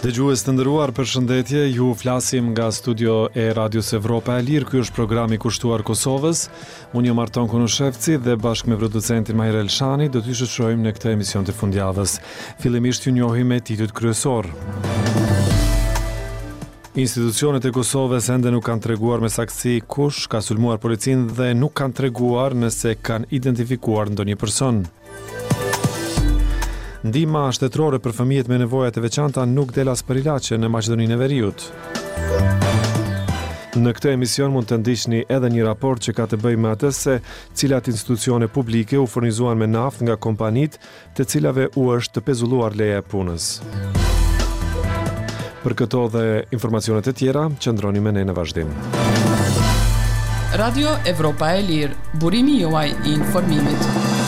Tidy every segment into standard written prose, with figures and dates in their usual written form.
Dëgjues të nderuar, përshëndetje, ju flasim nga studio e Radios Evropa e Lirë. Ky është programi i kushtuar Kosovës. Unë jam Arton Kunushevci dhe bashkë me producentin Majra Elshani do t'ju shoqërojmë në këtë emision të fundjavës. Fillimisht ju njohim me titujt kryesor. Institucionet e Kosovës ende nuk kanë treguar me saktësi kush ka sulmuar policinë dhe nuk kanë treguar nëse kanë identifikuar ndonjë person. Ndihma shtetërore për fëmijët me nevojat e veçanta nuk del as për ilaçe në Maqedoninë e Veriut. Në këtë emision mund të ndiqni edhe një raport që ka të bëjë me atë se cilat institucione publike u furnizuan me naftë nga kompanitë të cilave u është pezulluar leja e punës. Për këto dhe informacionet e tjera, qëndroni me ne në vazhdim. Radio Evropa e Lirë, burimi juaj i informimit.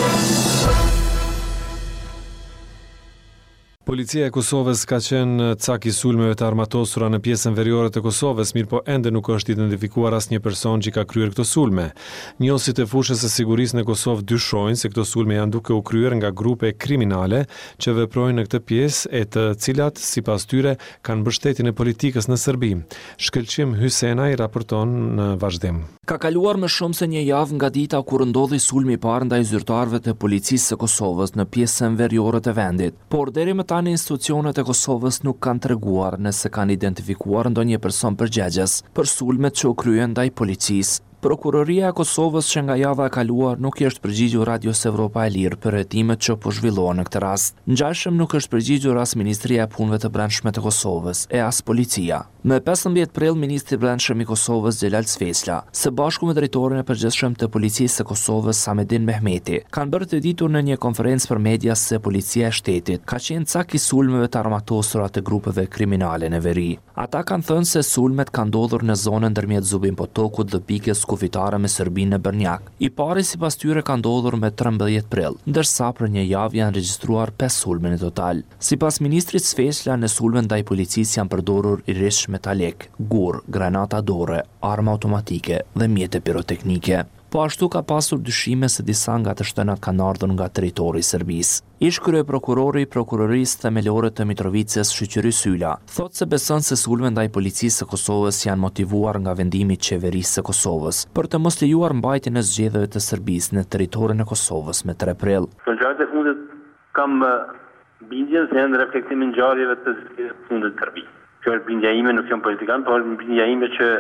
Policia e Kosovës ka qenë cak i sulmeve të armatosura në pjesën veriore të Kosovës, mirë po ende nuk është identifikuar asnjë person që ka kryer këto sulme. Njohësit e fushës së sigurisë në Kosovë dyshojnë se këto sulme janë duke u kryer nga grupe kriminale që veprojnë në këtë pjesë e të cilat sipas tyre kanë mbështetjen e politikës në Serbi. Shkëlqim Hysenaj raporton në vazhdim. Ka kaluar më shumë se një javë nga dita kur ndodhi sulmi i parë ndaj zyrtarëve të policisë së Kosovës në pjesën veriore të vendit, por deri më tani institucionet e Kosovës nuk kanë treguar nëse kanë identifikuar ndonjë person përgjegjës për sulmet që u kryen ndaj policisë. Prokuroria e Kosovës që nga java e kaluar nuk i është përgjigjur Radios Evropa e Lirë për hetimet që po zhvillohen në këtë rast. Ngjashëm nuk është përgjigjur as Ministria e Punëve të Brendshme të Kosovës e as policia. Më 15 prill Ministri i Brendshëm i Kosovës Xhelal Sfesla, së bashku me drejtorin e përgjithshëm të policisë së Kosovës Samedin Mehmeti, kanë bërë të ditur në një konferencë për media se policia e shtetit ka qenë cak i sulmeve të armatosura të grupeve kriminale në veri. Ata kanë thënë se sulmet kanë ndodhur në zonën ndërmjet Zubin Potokut dhe pikës kufitare me Serbinë në Bërnjak. I pari sipas tyre ka ndodhur me 13 prill, ndërsa për një javë janë regjistruar 5 sulme në total. Sipas ministrit Sfesla, në sulme ndaj policisë janë përdorur irish metalek, gur, granata dore, arma automatike dhe mjete piroteknike. Po ashtu ka pasur dyshime se disa nga të shtënat kanë ardhur nga territori i Serbisë. Ish kryeprokurori i prokurorisë themelore të Mitrovicës, Shoqëri Syla, thotë se beson se sulmet ndaj policisë së Kosovës janë motivuar nga vendimi i qeverisë së Kosovës për të mos lejuar mbajtjen e zgjedhjeve të Serbisë në territorin e Kosovës me 3 prill. Në gjatë e fundit kam bindjen se janë reflektimi i ngjarjeve të fundit të Serbisë. Kjo është bindja ime, nuk jam politikan, por bindja ime që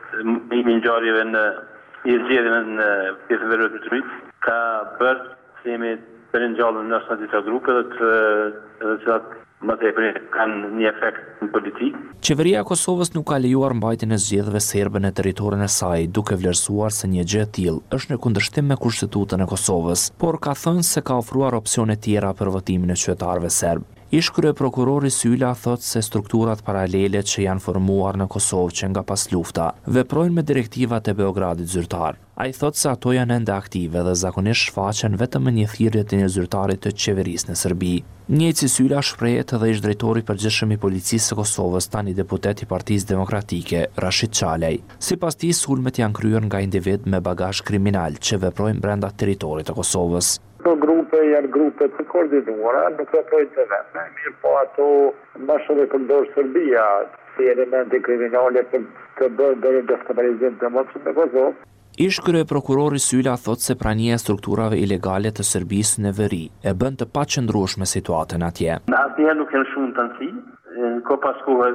me ngjarjeve në i zgjedhjeve në pjesën veriore të Mitrovicës ka bërë se jemi të ringjallur në disa grupe dhe cilat më tepër kanë një efekt në politikë. Qeveria e Kosovës nuk ka lejuar mbajtjen e zgjedhjeve serbe në territorin e saj, duke vlerësuar se një gjë e tillë është në kundërshtim me kushtetutën e Kosovës, por ka thënë se ka ofruar opsione tjera për votimin e qytetarëve serb. Ish kryeprokurori Syla thotë se strukturat paralele që janë formuar në Kosovë që nga pas lufta veprojnë me direktivat e Beogradit zyrtar. Ai thotë se ato janë ende aktive dhe zakonisht shfaqen vetëm në një thirrje të një zyrtarit të qeverisë në Serbi. Njëjtë si Syla shprehet edhe ish drejtori i përgjithshëm i policisë së Kosovës, tani deputet i Partisë Demokratike, Rashid Çalej. Sipas tij, sulmet janë kryer nga individ me bagazh kriminal që veprojnë brenda territorit të Kosovës. Këto grupe janë grupe të koordinuara, nuk veprojnë të vetme, mirë po ato më shumë e përdor Serbia si elemente kriminale për të bërë destabilizim të mundshëm në Kosovë. Ish kryeprokurori Syla thotë se prania e strukturave ilegale të Serbisë në veri e bën të paqëndrueshme situatën atje. Asnjëherë nuk janë shumë të nësi, ko pas kohë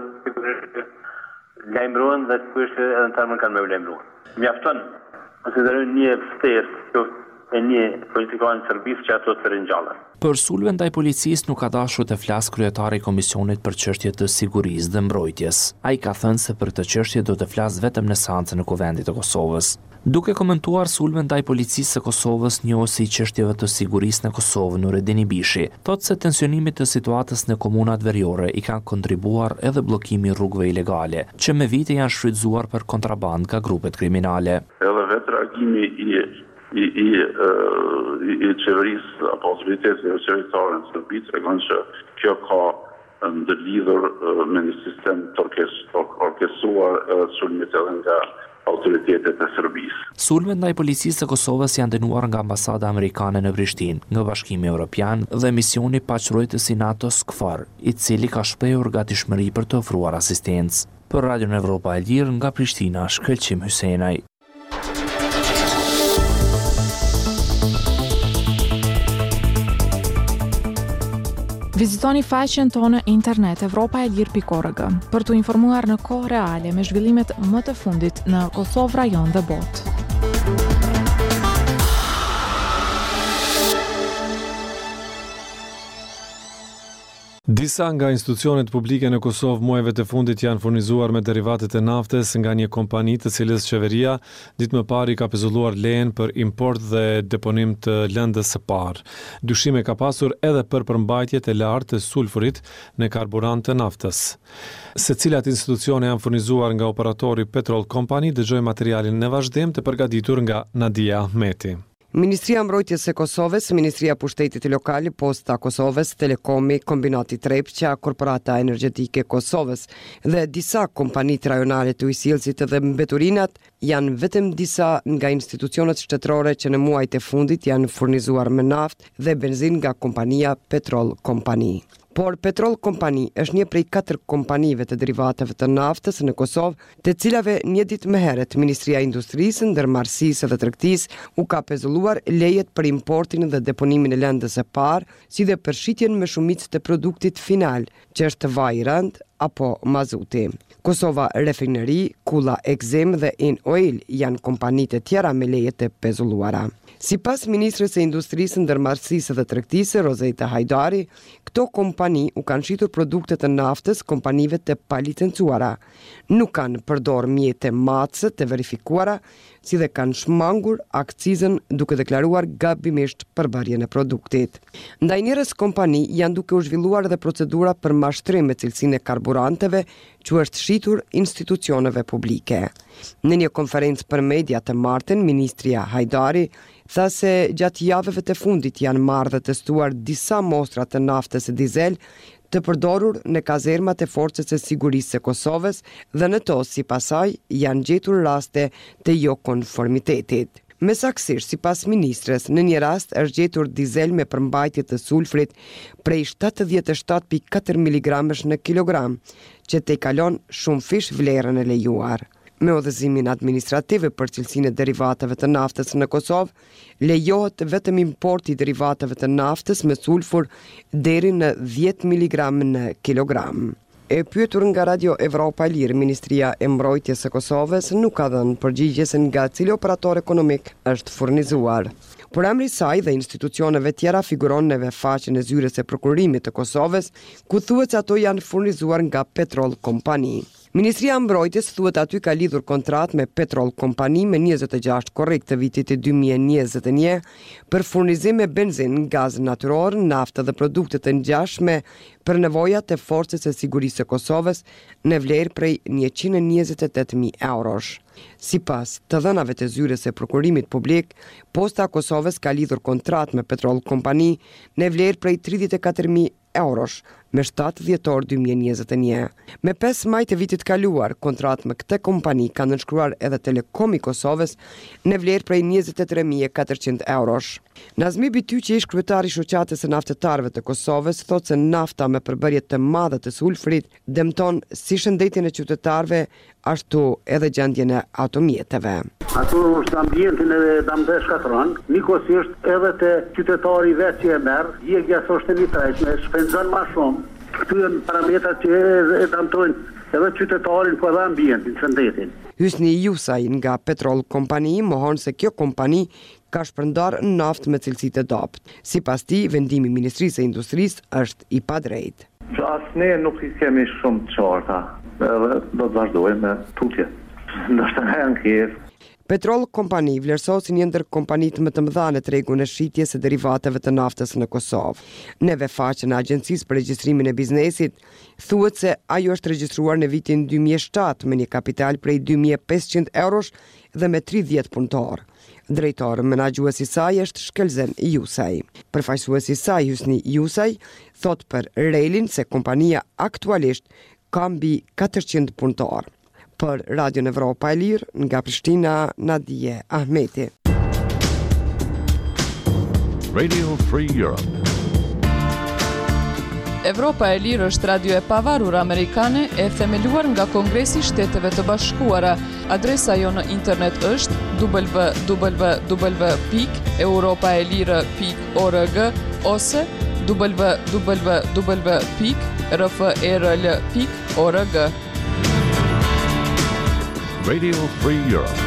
lajmërohen dhe sigurisht edhe në tarmën kanë me u lajmëruar. Mjafton, konsiderojnë një ftesë e një politikan të Serbisë që ato të ringjallën. Për sulme ndaj policisë nuk ka dashur të flas kryetari i Komisionit për çështje të sigurisë dhe mbrojtjes. Ai ka thënë se për këtë çështje do të flas vetëm në seancën e Kuvendit të Kosovës. Duke komentuar sulme ndaj policisë së Kosovës, njohësi i çështjeve të sigurisë në Kosovë, Nureddin Ibishi, thotë se tensionimit të situatës në komunat veriore i kanë kontribuar edhe bllokimi i rrugëve ilegale, që me vite janë shfrytzuar për kontrabandë nga grupet kriminale. Edhe vetë reagimi i qeverisë apo autoritetit qeveritare në Serbi tregon që kjo ka ndërlidhur me një sistem të orkestruar edhe sulmit edhe nga autoritetet e Serbisë. Sulmet ndaj policisë së Kosovës janë dënuar nga ambasada amerikane në Prishtinë, nga Bashkimi Evropian dhe misioni paqërojtës i NATO-s KFOR, i cili ka shprehur gatishmëri për të ofruar asistencë. Për Radion Evropa e Lirë nga Prishtina, Shkëlqim Hysenaj. Vizitoni faqen tonë internet evropaelir.org për të informuar në kohë reale me zhvillimet më të fundit në Kosovë, rajon dhe botë. Disa nga institucionet publike në Kosovë muajve të fundit janë furnizuar me derivatet e naftes nga një kompani të cilës qeveria ditë më parë i ka pezulluar lejen për import dhe deponim të lëndës së parë. Dyshime ka pasur edhe për përmbajtjet e lartë të sulfurit në karburant të naftës. Se cilat institucione janë furnizuar nga operatori Petrol Company, dëgjoj materialin në vazhdim të përgatitur nga Nadia Ahmeti. Ministria Mbrojtjes së Kosovës, Ministria e Pushtetit Lokal, Posta Kosovës, Telekomi, Kombinati Trepqa, Korporata Energjetike e Kosovës dhe disa kompanitë rajonale të ujësillësit dhe mbeturinat janë vetëm disa nga institucionet shtetërore që në muajt e fundit janë furnizuar me naftë dhe benzinë nga kompania Petrol Company. Por Petrol Company është një prej 4 kompanive të derivateve të naftës në Kosovë, të cilave një ditë më herët Ministria e Industrisë, Ndërmarrësisë dhe Tregtisë u ka pezulluar lejet për importin dhe deponimin e lëndës së parë, si dhe për shitjen me shumicë të produktit final, që është vaj i rënd apo mazuti. Kosova Refinery, Kula Exim dhe In Oil janë kompanitë e tjera me lejet e pezulluara. Sipas ministres së Industrisë, Ndërmarrësisë dhe Tregtisë, Rozeta Hajdari, këto kompani u kanë shitur produktet e naftës kompanive të palicencuara. Nuk kanë përdor mjete matëse të verifikuara, si dhe kanë shmangur akcizën duke deklaruar gabimisht përbërjen e produktit. Ndaj njërës kompani janë duke u zhvilluar dhe procedura për mashtrim me cilësinë e karburanteve që është shitur institucioneve publike. Në një konferencë për media të martën, Ministria Hajdari tha se gjatë javëve të fundit janë marrë dhe testuar disa mostra të naftës e dizel të përdorur në kazermat e forcës së sigurisë së Kosovës dhe në to sipas saj janë gjetur raste të jo konformitetit. Me saksisht, sipas ministres, në një rast është gjetur dizel me përmbajtje të sulfrit prej 77.4 mg në kilogram, që te kalon shumë fish vlerën e lejuar. Me udhëzimin administrativ për cilësinë e derivateve të naftës në Kosovë, lejohet vetëm importi i derivateve të naftës me sulfur deri në 10 mg në kilogram. E pyetur nga Radio Evropa e Lirë, Ministria e Mbrojtjes së Kosovës nuk ka dhënë përgjigje se nga cili operator ekonomik është furnizuar. Por emri saj dhe institucioneve tjera figuron në faqen e zyres e prokurimit të Kosovës, ku thuhet se ato janë furnizuar nga Petrol Company. Ministria e Mbrojtjes thuhet aty ka lidhur kontratë me Petrol Company me 26 korrik të vitit 2021 për furnizim me benzinë, gaz natyror, naftë dhe produkte të ngjashme për nevojat e forcës së sigurisë së Kosovës në vlerë prej 128.000 eurosh. Sipas të dhënave të zyres së prokurimit publik, Posta e Kosovës ka lidhur kontratë me Petrol Company në vlerë prej 34.000 eurosh me 7 dhjetor 2021. Me 5 maj të vitit kaluar, kontratë me këtë kompani ka nënshkruar edhe Telekomi Kosovës në vlerë prej 23.400 eurosh. Nazmi Bityqi, ish kryetari i shoqatës së naftetarëve të Kosovës, thotë se nafta me përbërje të madhe të sulfrit dëmton si shëndetin e qytetarëve, ashtu edhe gjendjen e automjeteve. Ato është ambientin e damde shkatron, nikosisht edhe të qytetari vetë që e merë, djegja është një trajshme, shpenzon ma shumë. Këtu janë parametrat që e damtojnë edhe qytetarin, po edhe ambientin, shëndetin. Hysni Jusaj nga Petrol Company mohon se kjo kompani ka shpërndar naftë me cilësi të dobët. Sipas tij, vendimi i Ministrisë së Industrisë është i padrejtë. As ne nuk i kemi shumë të qarta, edhe do të vazhdojmë me tutje. Ndoshta ne ankesë. Petrol Company vlerësohet si një ndër kompanitë më të mëdha në tregun e shitjes së derivateve të naftës në Kosovë. Në faqen e Agjencisë për Regjistrimin e Biznesit thuhet se ajo është regjistruar në vitin 2007 me një kapital prej 2.500 eurosh dhe me 30 punëtor. Drejtori menaxhues i saj është Shkelzen Jusaj. Përfaqësuesi i saj, Hysni Jusaj, thot për Relin se kompania aktualisht ka mbi 400 punëtor. Për Radion Evropa e Lirë, nga Prishtina, Nadije Ahmeti. Radio Free Europe. Evropa e Lirë është radio e pavarur amerikane e themeluar nga Kongresi i Shteteve të Bashkuara. Adresa jo në internet është www.europaelire.org ose www.rferl.org. Radio Free Europe.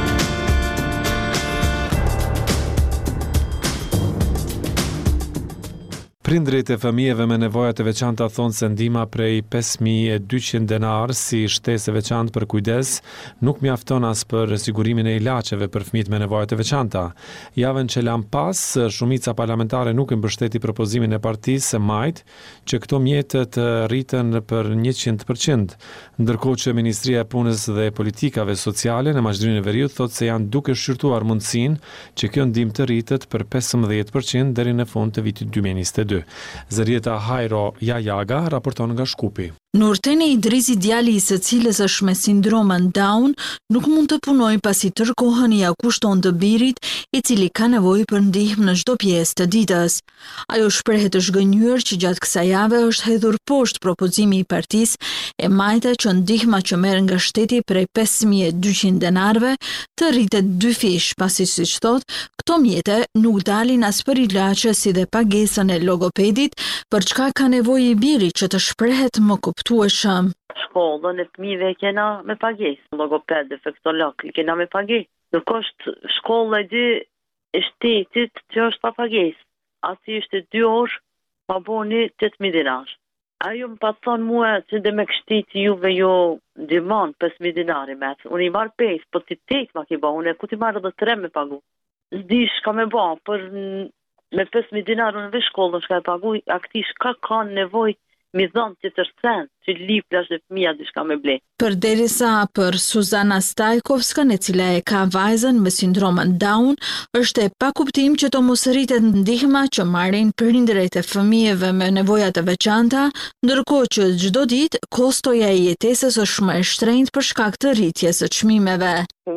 Prindrit e fëmijëve me nevoja të veçanta thonë se ndihma prej 5.200 denar si shtesë e veçantë për kujdes nuk mjafton as për sigurimin e ilaçeve për fëmijët me nevoja të veçanta. Javën që lan pas, shumica parlamentare nuk e mbështeti propozimin e partisë së Majt që këto mjete të rriten për 100%, ndërkohë që Ministria e Punës dhe Politikave Sociale në Maqedoninë e Veriut thotë se janë duke shqyrtuar mundësinë që kjo ndihmë të rritet për 15% deri në fund të vitit 2022. Zërieta Hajro Jajaga raporton nga Shkupi. Nurteni Idrizi, djali i së cilës është me sindromën Down, nuk mund të punojë pasi tërë kohën ia kushton të birit, i cili ka nevojë për ndihmë në çdo pjesë të ditës. Ajo shprehet të zhgënjur që gjatë kësaj jave është hedhur poshtë propozimi i partisë e Majta që ndihma që merr nga shteti prej 5.200 denarve të rritet 2 fish, pasi siç thotë, këto mjete nuk dalin as për ilaçe si dhe pagesën e logopedit, për çka ka nevojë i biri që të shprehet më kuptueshëm. Shkollën e fëmijëve kena me pagesë, logoped, defektolog, kena me pagesë. Nuk është shkolla e 2 e shtetit që është pa pagesë. Asi është 2 orë, pa boni 8.000 dinar. Ajo më pa thonë mua që dhe me kështiti juve jo dimon 5.000 dinari me. Unë i marë 5, po ti 8 ma ki ba, unë e ku ti marë dhe 3 me pagu. Zdi shka me ba, për me 5.000 dinar unë ve shkollën shka e pagu, akti shka ka nevoj mi dhonë që të rësen, që liplash dhe fëmija diçka me ble. Përderisa për Suzana Stajkovska, e cila e ka vajzën me sindromën Down, është e pakuptim që të mos rritet ndihma që marrin prindërit e fëmijëve me nevoja të veçanta, ndërkohë që çdo ditë kostoja e jetesës është më e shtrenjtë për shkak të rritjes së çmimeve.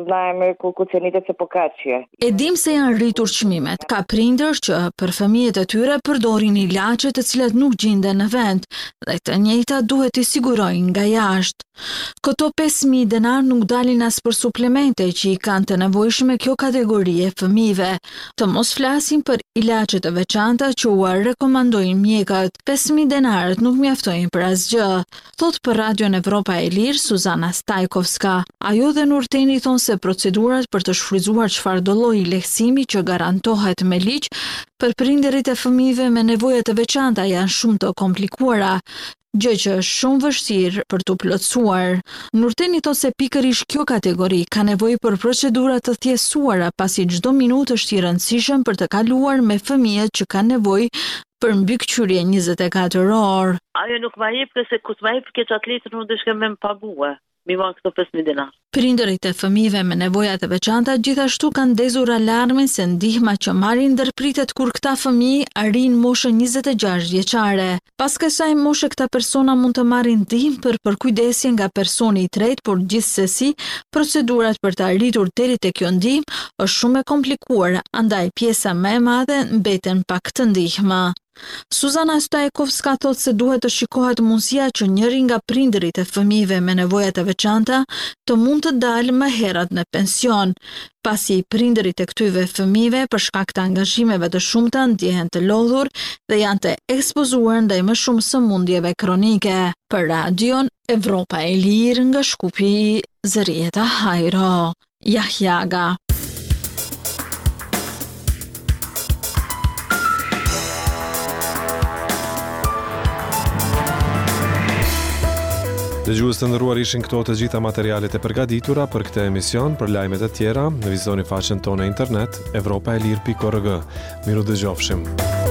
E dim se janë rritur çmimet. Ka prindër që për fëmijët e tyre përdorin ilaçe të cilat nuk gjenden në vend dhe të njëjta duhet i sigurojnë nga jashtë. Këto 5.000 denar nuk dalin as për suplemente që i kanë të nevojshme kjo kategori e fëmijëve. Të mos flasim për ilaçe të veçanta që u rekomandojnë mjekët. 5.000 denarët nuk mjaftojnë për asgjë, thot për Radion Evropa e Lirë Suzana Stajkovska. Ajo dhe Nurteni thonë se procedurat për të shfrytzuar çfarëdo lloji lehtësimi që garantohet me ligj për prindërit e fëmijëve me nevoja të veçanta janë shumë të komplikuara, gjë që është shumë vështirë për të plotësuar. Nurteni thotë se pikërisht kjo kategori ka nevojë për procedura të thjeshuara, pasi çdo minutë është i rëndësishëm për të kaluar me fëmijët që kanë nevojë për mbikëqyrje 24 orë. Ajo nuk ma jep se ku t'ma jep këtë atletën nuk dëshke me më pague. Mi marrë këto 5.000 dinar. Prindërit e fëmijëve me nevoja të veçanta gjithashtu kanë ndezur alarmin se ndihma që marrin ndërpritet kur këta fëmijë arrin moshën 26 vjeçare. Pas kësaj moshe këta persona mund të marrin ndihmë për përkujdesje nga personi i tretë, por gjithsesi procedurat për të arritur deri te kjo ndihmë është shumë e komplikuar, andaj pjesa më e madhe mbeten pa këtë ndihmë. Suzana Stajkovska thotë se duhet të shikohet mundësia që njëri nga prindërit e fëmijëve me nevoja të veçanta të mund të dalë më herët në pension, pasi prindërit e këtyre fëmijëve për shkak të angazhimeve të shumta ndjehen të lodhur dhe janë të ekspozuar ndaj më shumë sëmundjeve kronike. Për Radion Evropa e Lirë nga Shkupi, Zërieta Hajro Jajaga. Dëgjues të nderuar, ishin këto të gjitha materialet e përgatitura për këtë emision. Për lajmet e tjera, vizitoni faqen tonë e internet evropaelir.org. Miru dëgjofshim.